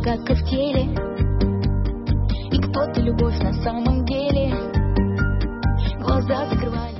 как и в теле. И кто-то любовь на самом деле. Глаза закрывали.